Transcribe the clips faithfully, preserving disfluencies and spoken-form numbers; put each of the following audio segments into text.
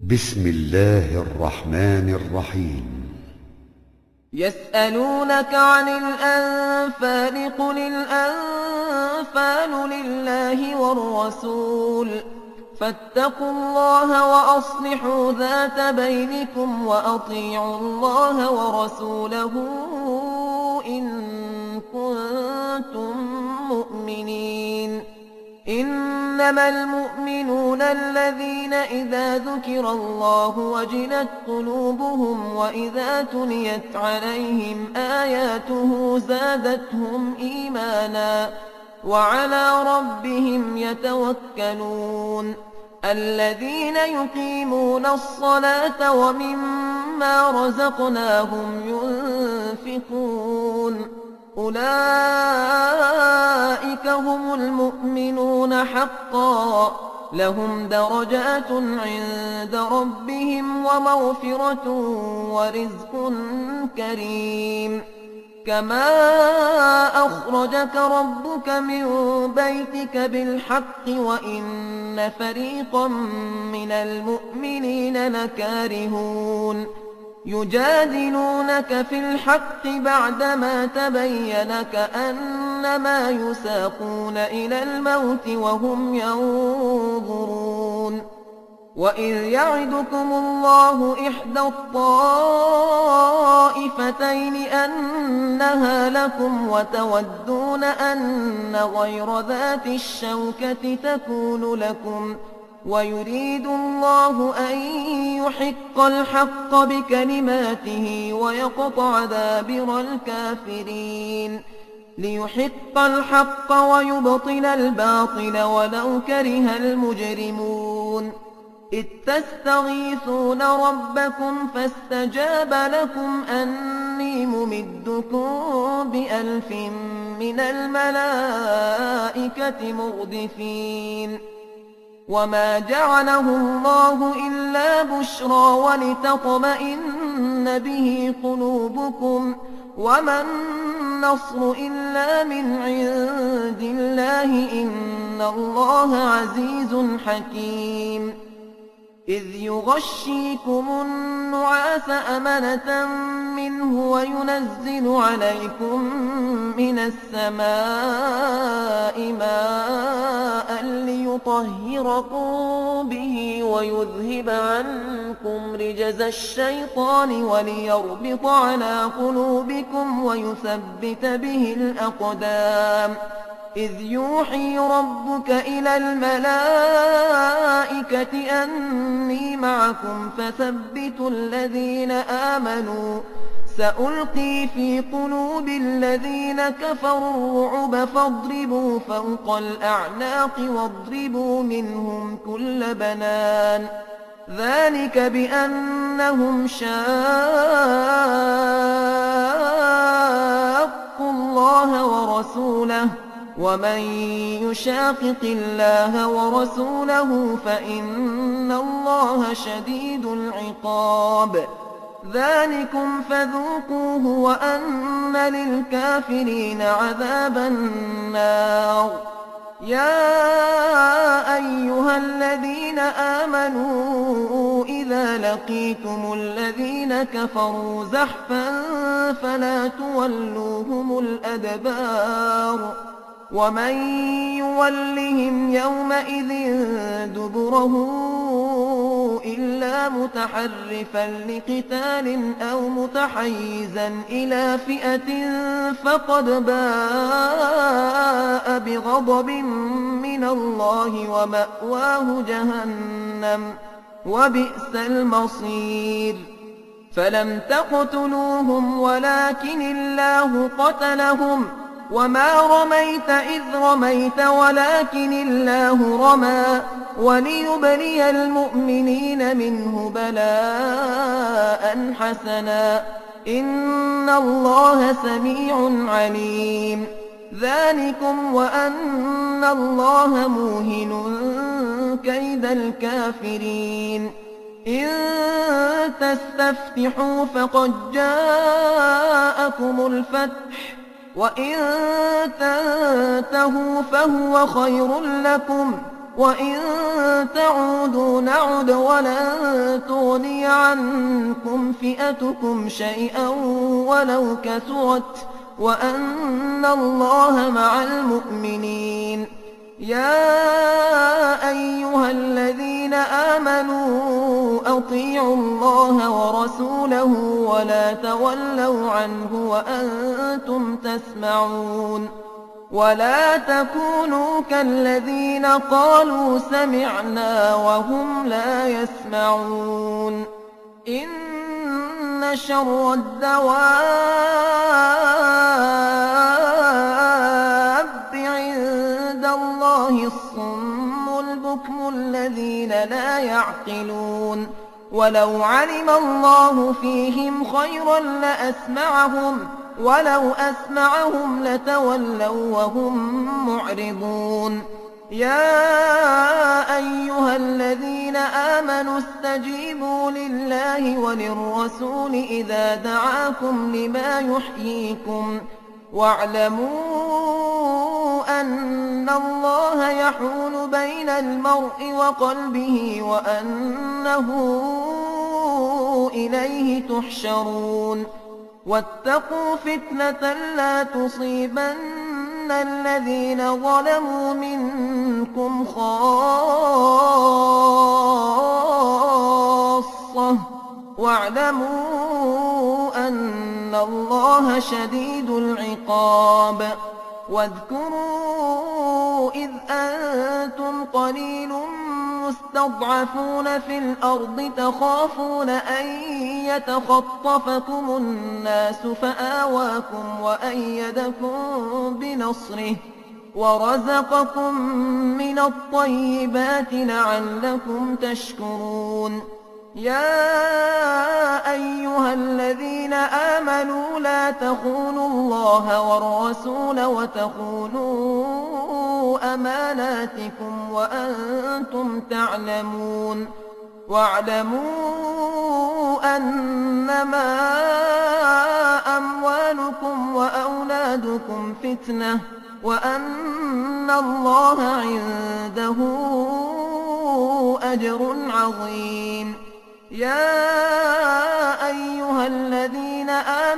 بسم الله الرحمن الرحيم. يسألونك عن الأنفال قل الأنفال لله والرسول فاتقوا الله وأصلحوا ذات بينكم وأطيعوا الله ورسوله إن كنتم مؤمنين. إنما المؤمنون الذين إذا ذكر الله وجلت قلوبهم وإذا تليت عليهم آياته زادتهم إيمانا وعلى ربهم يتوكلون. الذين يقيمون الصلاة ومما رزقناهم ينفقون أولئك هم المؤمنون حقا لهم درجات عند ربهم ومغفرة ورزق كريم. كما أخرجك ربك من بيتك بالحق وإن فريقا من المؤمنين لكارهون يجادلونك في الحق بعدما تبين كأنما يساقون إلى الموت وهم ينظرون. وإذ يعدكم الله إحدى الطائفتين أنها لكم وتودون أن غير ذات الشوكة تكون لكم ويريد الله أن يحق الحق بكلماته ويقطع دابر الكافرين ليحق الحق ويبطل الباطل ولو كره المجرمون. إذ تستغيثون ربكم فاستجاب لكم أني ممدكم بألف من الملائكة مردفين. وما جعله الله إلا بشرى ولتطمئن به قلوبكم وما النصر إلا من عند الله إن الله عزيز حكيم. إذ يغشيكم النعاس أمنة منه وينزل عليكم من السماء ماء ليطهركم به ويذهب عنكم رجز الشيطان وليربط على قلوبكم ويثبت به الأقدام. إذ يوحي ربك إلى الملائكة أني معكم فثبتوا الذين آمنوا سألقي في قلوب الذين كفروا الرعب فاضربوا فوق الأعناق واضربوا منهم كل بنان. ذلك بأنهم شاقوا الله ورسوله ومن يشاقق الله ورسوله فإن الله شديد العقاب. ذلكم فذوقوه وأن للكافرين عذاب النار. يا أيها الذين آمنوا إذا لقيتم الذين كفروا زحفا فلا تولوهم الأدبار ومن يولهم يومئذ دبره إلا متحرفا لقتال أو متحيزا إلى فئة فقد باء بغضب من الله ومأواه جهنم وبئس المصير. فلم تقتلوهم ولكن الله قتلهم وما رميت إذ رميت ولكن الله رمى وليبلي المؤمنين منه بلاء حسنا إن الله سميع عليم. ذلكم وأن الله موهن كيد الكافرين. إن تستفتحوا فقد جاءكم الفتح وإن تنتهوا فهو خير لكم وإن تعودوا نعد ولن تغني عنكم فئتكم شيئا ولو كثرت وأن الله مع المؤمنين. يا أيها الذين آمنوا أطيعوا الله ورسوله ولا تولوا عنه وأنتم تسمعون. ولا تكونوا كالذين قالوا سمعنا وهم لا يسمعون. إن شر الدواب عند الله الصم البكم الذين لا يعقلون. ولو علم الله فيهم خيرا لأسمعهم ولو أسمعهم لتولوا وهم معرضون. يا أيها الذين آمنوا استجيبوا لله وللرسول إذا دعاكم لما يحييكم واعلموا أن الله يحول بين المرء وقلبه وأنه إليه تحشرون. واتقوا فتنة لا تصيبن الذين ظلموا منكم خاصة واعلموا أن الله شديد العقاب. واذكروا إذ أنتم قليل مستضعفون في الأرض تخافون أن يتخطفكم الناس فآواكم وأيدكم بنصره ورزقكم من الطيبات لعلكم تشكرون. يا أيها الذين آمنوا لا تخونوا الله والرسول وتخونوا أماناتكم وأنتم تعلمون. واعلموا أنما أموالكم وأولادكم فتنة وأن الله عنده أجر عظيم. يا أيها الذين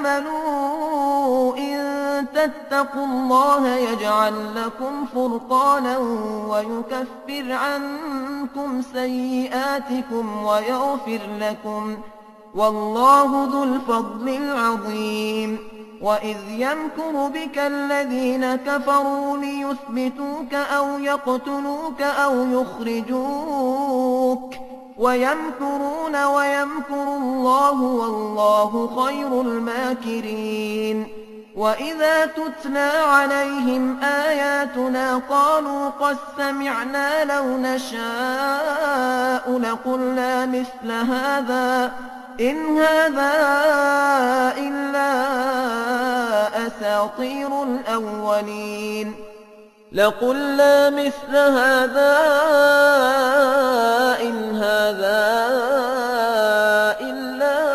آمنوا إن تتقوا الله يجعل لكم فرقانا ويكفر عنكم سيئاتكم ويغفر لكم والله ذو الفضل العظيم. وإذ يمكر بك الذين كفروا ليثبتوك أو يقتلوك أو يخرجوك ويمكرون ويمكر الله والله خير الماكرين. وإذا تتلى عليهم آياتنا قالوا قد سمعنا لو نشاء لقلنا مثل هذا إن هذا إلا أساطير الأولين. لقلنا مثل هذا إن هذا إلا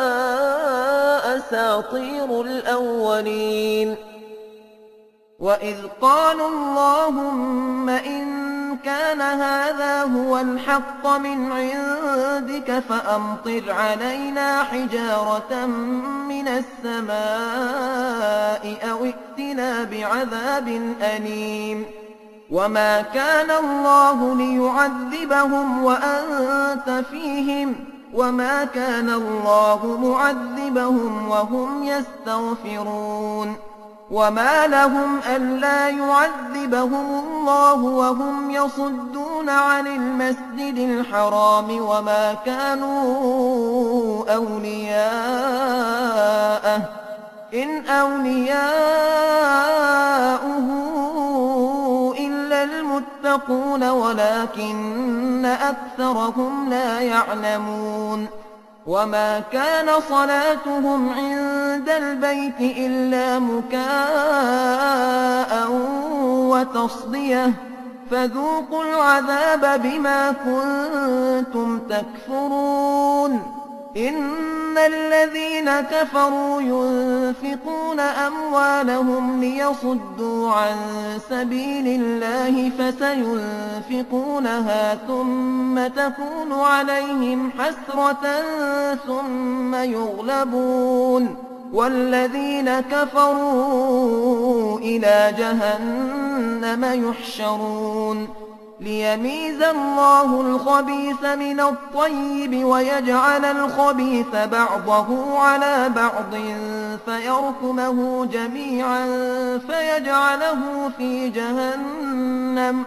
أساطير الأولين. وإذ قالوا اللهم إن كان هذا هو الحق من عندك فأمطر علينا حجارة من السماء أو ائتنا بعذاب أليم. وما كان الله ليعذبهم وأنت فيهم وما كان الله معذبهم وهم يستغفرون. وما لهم ألا يعذبهم الله وهم يصدون عن المسجد الحرام وما كانوا أولياءه إن أولياؤه إلا المتقون ولكن أكثرهم لا يعلمون. وما كان صلاتهم عند البيت إلا مكاء وتصدية فذوقوا العذاب بما كنتم تكفرون. إن الذين كفروا ينفقون أموالهم ليصدوا عن سبيل الله فسينفقونها ثم تكون عليهم حسرة ثم يغلبون والذين كفروا إلى جهنم يحشرون ليميز الله الخبيث من الطيب ويجعل الخبيث بعضه على بعض فيركمه جميعا فيجعله في جهنم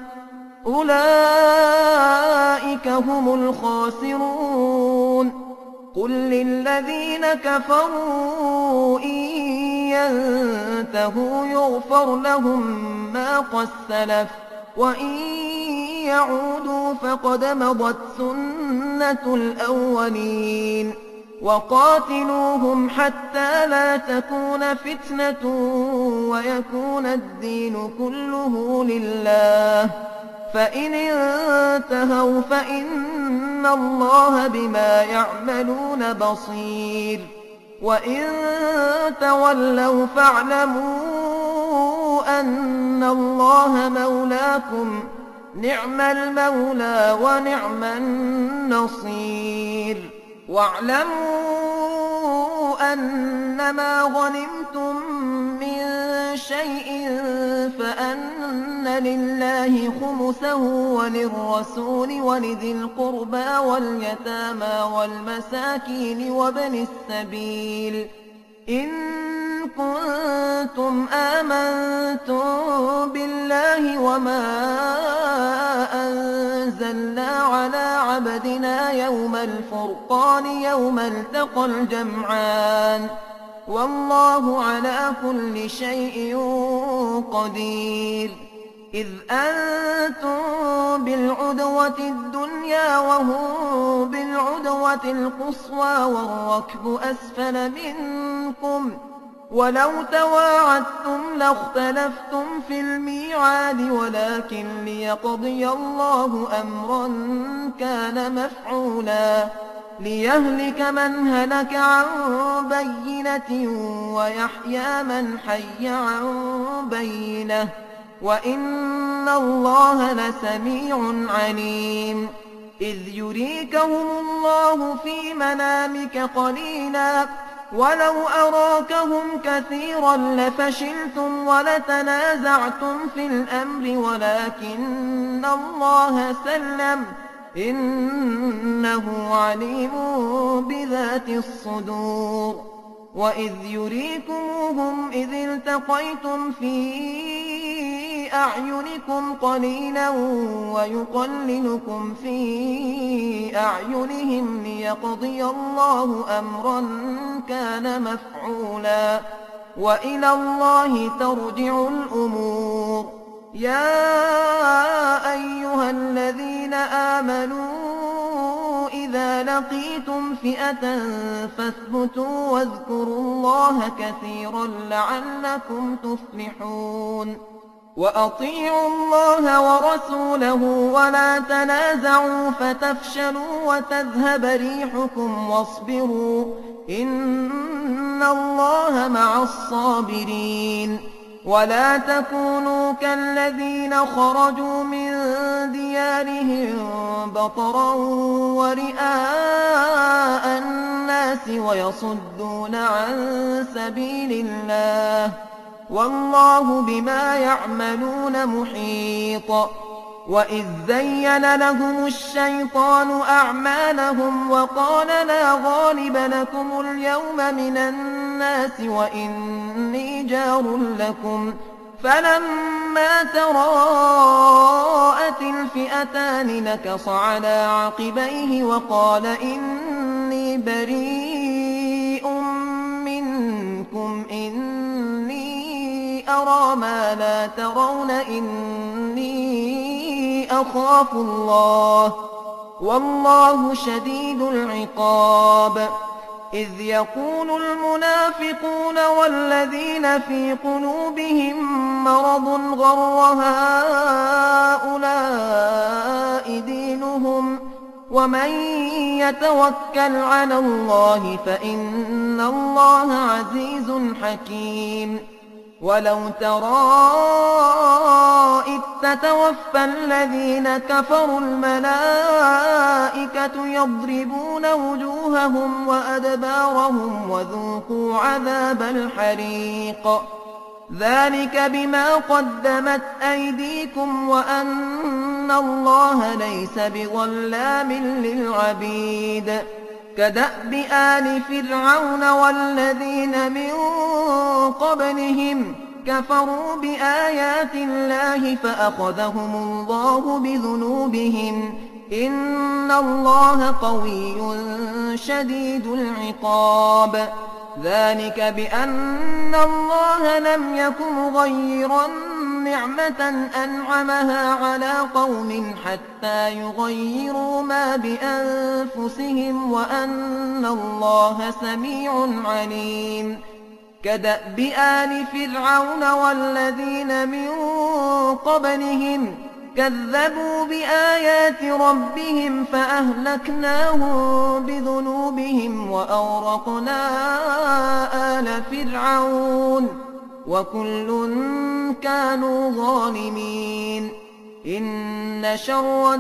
أولئك هم الخاسرون قل للذين كفروا إن ينتهوا يغفر لهم ما قد سلف وإن يعودوا فقد مضت سنة الأولين وقاتلوهم حتى لا تكون فتنة ويكون الدين كله لله فإن انتهوا فإن الله بما يعملون بصير وإن تولوا فاعلموا أن الله مولاكم نعم المولى ونعم النصير واعلموا أنما غنمتم من شيء فأن لله خمسه وللرسول ولذي القربى واليتامى والمساكين وابن السبيل إن كنتم آمنتم بالله وما أنزلنا على عبدنا يوم الفرقان يوم التقى الجمعان والله على كل شيء قدير إذ أنتم بالعدوة الدنيا وهم بالعدوة القصوى والركب أسفل منكم ولو تواعدتم لاختلفتم في الميعاد ولكن ليقضي الله أمرا كان مفعولا ليهلك من هلك عن بينة ويحيى من حي عن بينة وإن الله لسميع عليم إذ يريكهم الله في منامك قليلا ولو أراكهم كثيرا لفشلتم ولتنازعتم في الأمر ولكن الله سلم إنه عليم بذات الصدور وإذ يريكموهم إذ التقيتم في أعينكم قليلا ويقللكم في أعينهم ليقضي الله أمرا كان مفعولا وإلى الله ترجع الأمور يا أيها الذين آمنوا إذا لقيتم فئة فاثبتوا واذكروا الله كثيرا لعلكم تفلحون وأطيعوا الله ورسوله ولا تنازعوا فتفشلوا وتذهب ريحكم واصبروا إن الله مع الصابرين ولا تكونوا كالذين خرجوا من ديارهم بطرا ورئاء الناس ويصدون عن سبيل الله والله بما يعملون محيط وإذ زين لهم الشيطان أعمالهم وقال لا غالب لكم اليوم من الناس وإني جار لكم فلما تراءت الفئتان نكص على عقبيه وقال إني بريء منكم إني أرى ما لا ترون إني أخاف الله والله شديد العقاب إذ يقول المنافقون والذين في قلوبهم مرض غر هؤلاء دينهم ومن يتوكل على الله فإن الله عزيز حكيم. ولو ترى إذ تتوفى الذين كفروا الملائكة يضربون وجوههم وأدبارهم وذوقوا عذاب الحريق ذلك بما قدمت أيديكم وأن الله ليس بظلام للعبيد. كدأب آل فرعون والذين من قبلهم كفروا بآيات الله فأخذهم الله بذنوبهم إن الله قوي شديد العقاب. ذلك بأن الله لم يكن مغيرا نعمة أنعمها على قوم حتى يغيروا ما بأنفسهم وأن الله سميع عليم. كدأب آل فرعون والذين من قبلهم كذبوا بآيات ربهم فأهلكناهم بذنوبهم وأغرقنا آل فرعون وكل كانوا ظالمين. إن شر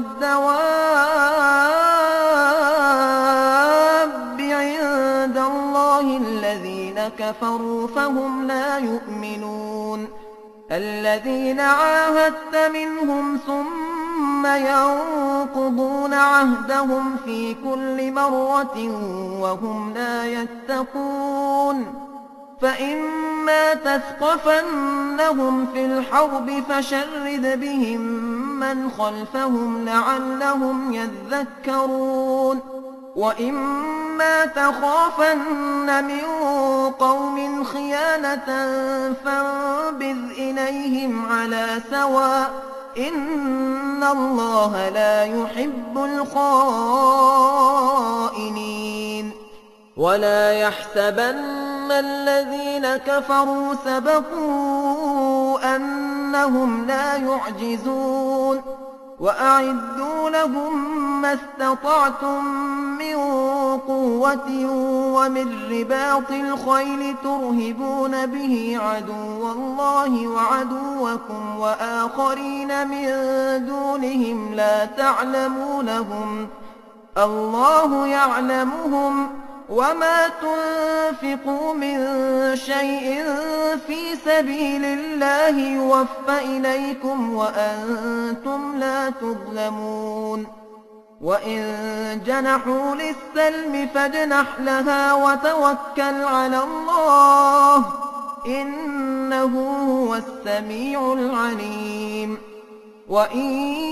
الدواب عند الله الذين كفروا فهم لا يؤمنون. الذين عاهدت منهم ثم ينقضون عهدهم في كل مرة وهم لا يتقون. فإما تثقفنهم في الحرب فشرد بهم من خلفهم لعلهم يذكرون. وإما تخافن من قوم خيانة فانبذ إليهم على سواء إن الله لا يحب الخائنين. ولا يحسبن الذين كفروا سبقوا أنهم لا يعجزون. وأعدوا لهم ما استطعتم من قوة ومن رباط الخيل ترهبون به عدو الله وعدوكم وآخرين من دونهم لا تعلمونهم الله يعلمهم وما تنفقوا من شيء في سبيل الله يوفى إليكم وأنتم لا تظلمون. وإن جنحوا للسلم فاجنح لها وتوكل على الله إنه هو السميع العليم. وإن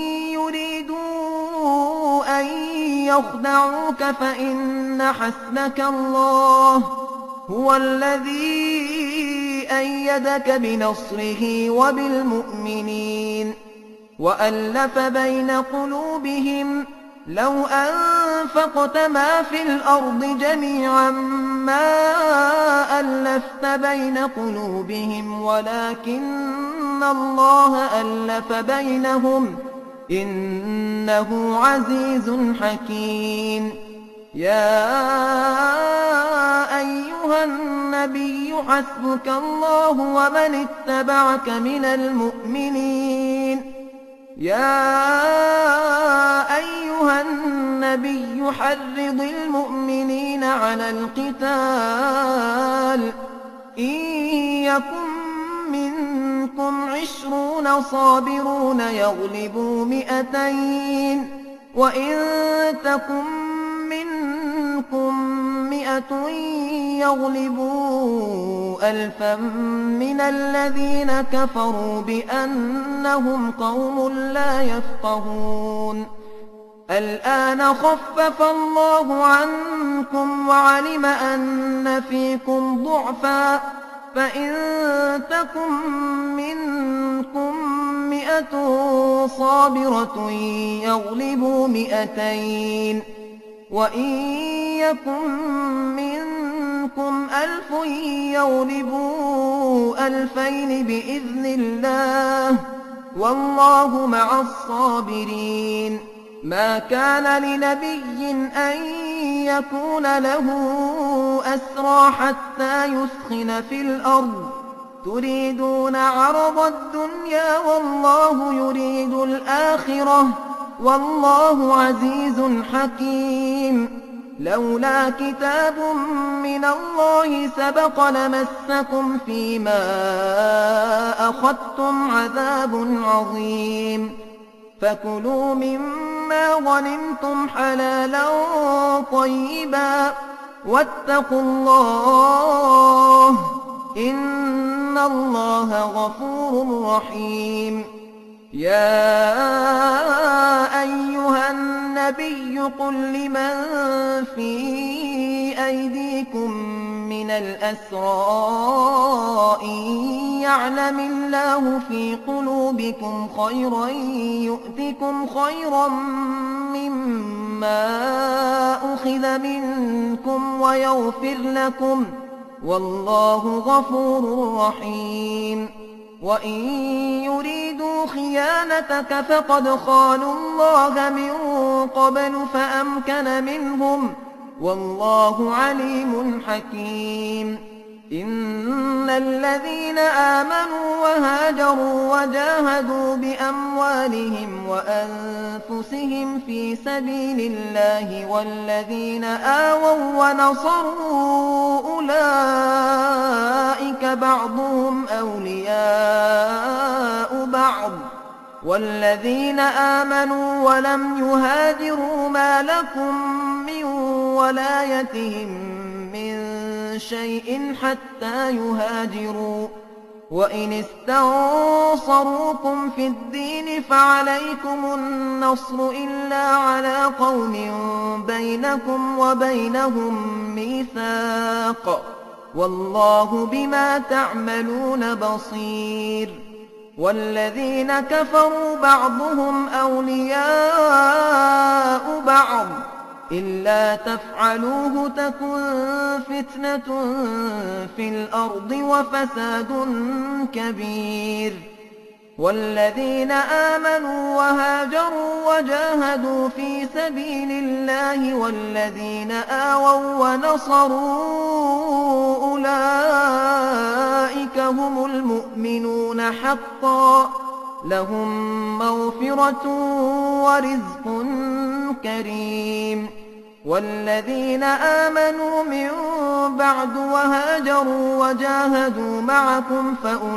يريدوا أن يخدعوك فإن حسبك الله هو الذي أيدك بنصره وبالمؤمنين. وألف بين قلوبهم لو أنفقت ما في الأرض جميعا ما ألفت بين قلوبهم ولكن الله ألف بينهم إنه عزيز حكيم. يا أيها النبي حسبك الله ومن اتبعك من المؤمنين. يا أيها النبي حرض المؤمنين على القتال إن يكن منكم عشرون صابرون يغلبوا مئتين وإن تكن منكم مئة يغلبوا ألفا من الذين كفروا بأنهم قوم لا يفقهون. الآن خفف الله عنكم وعلم أن فيكم ضعفا فإن تكن منكم مئة صابرة يغلبوا مئتين وإن يكن منكم ألف يغلبوا ألفين بإذن الله والله مع الصابرين. ما كان لنبي أن يكون له أسرى حتى يثخن في الأرض تريدون عرض الدنيا والله يريد الآخرة والله عزيز حكيم لولا كتاب من الله سبق لمسكم فيما أخذتم عذاب عظيم فكلوا مما غنمتم حلالا طيبا واتقوا الله إن الله غفور رحيم يا أيها النبي قل لمن في أيديكم من الأسرى إن يعلم الله في قلوبكم خيرا يؤتكم خيرا مما أخذ منكم ويغفر لكم والله غفور رحيم وإن يريدوا خيانتك فقد خانوا الله من قبل فأمكن منهم والله عليم حكيم إن الذين آمنوا وهاجروا وجاهدوا بأموالهم وأنفسهم في سبيل الله والذين آووا ونصروا أولئك بعضهم أولياء بعض والذين آمنوا ولم يهاجروا ما لكم من ولايتهم من شيء حتى يهاجروا وإن استنصروكم في الدين فعليكم النصر إلا على قوم بينكم وبينهم ميثاق والله بما تعملون بصير والذين كفروا بعضهم أولياء بعض إلا تفعلوه تكن فتنة في الأرض وفساد كبير والذين آمنوا وهاجروا وجاهدوا في سبيل الله والذين آووا ونصروا أولئك هم المؤمنون حقا لهم مغفرة ورزق كريم والذين آمنوا من بعد وهاجروا وجاهدوا معكم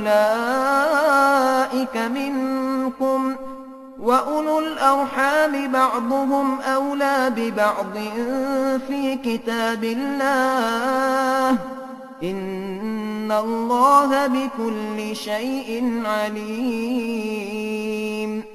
فأولئك منكم وأولو الأرحام بعضهم أولى ببعض في كتاب الله إن الله بكل شيء عليم